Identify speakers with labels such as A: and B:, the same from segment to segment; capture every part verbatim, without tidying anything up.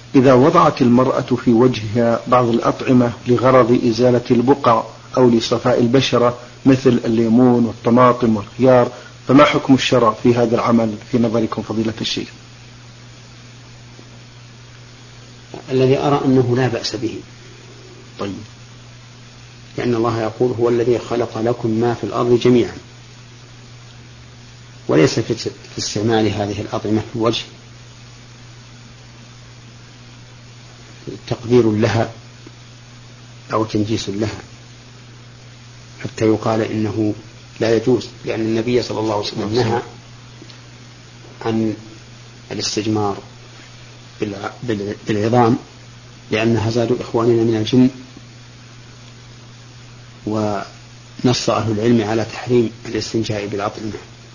A: إذا وضعت المرأة في وجهها بعض الأطعمة لغرض إزالة البقع أو لصفاء البشرة مثل الليمون والطماطم والخيار، فما حكم الشرع في هذا العمل في نظركم فضيلة الشيخ؟
B: الذي أرى أنه لا بأس به.
A: طيب.
B: لأن الله يقول هو الذي خلق لكم ما في الأرض جميعا، وليس في استعمال هذه الأطعمة في الوجه تقدير لها أو تنجيس لها حتى يقال إنه لا يجوز، لأن النبي صلى الله عليه وسلم نهى عن الاستجمار بالعظام لأنها زاد إخواننا من الجن، ونص أهل العلم على تحريم الاستنجاء بالأطعمة،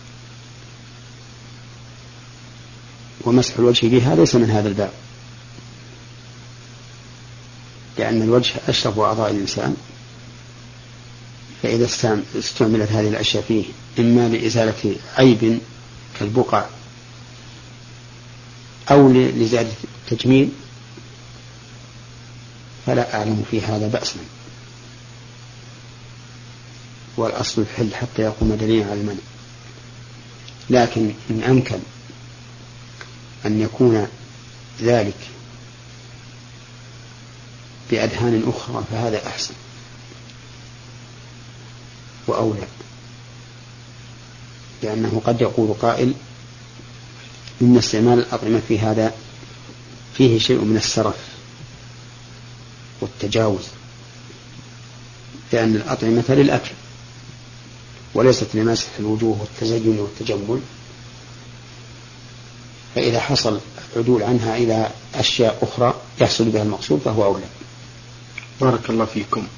B: ومسح الوجه بها ليس من هذا الباب، لأن الوجه أشرف أعضاء الإنسان، فإذا استعملت هذه الأشياء فيه إما لإزالة عيب كالبقع أو لزيادة التجميل فلا أعلم في هذا بأسا، والأصل الحل حتى يقوم دليل على المنع. لكن إن أمكن أن يكون ذلك بأدهان أخرى فهذا أحسن وأولى، لأنه قد يقول قائل إن استعمال الأطعمة في هذا فيه شيء من السرف والتجاوز، لأن الأطعمة للأكل وليست لمسح الوجوه والتزين والتجمل، فإذا حصل العدول عنها إلى أشياء أخرى يحصل بها المقصود فهو أولى.
A: بارك الله فيكم.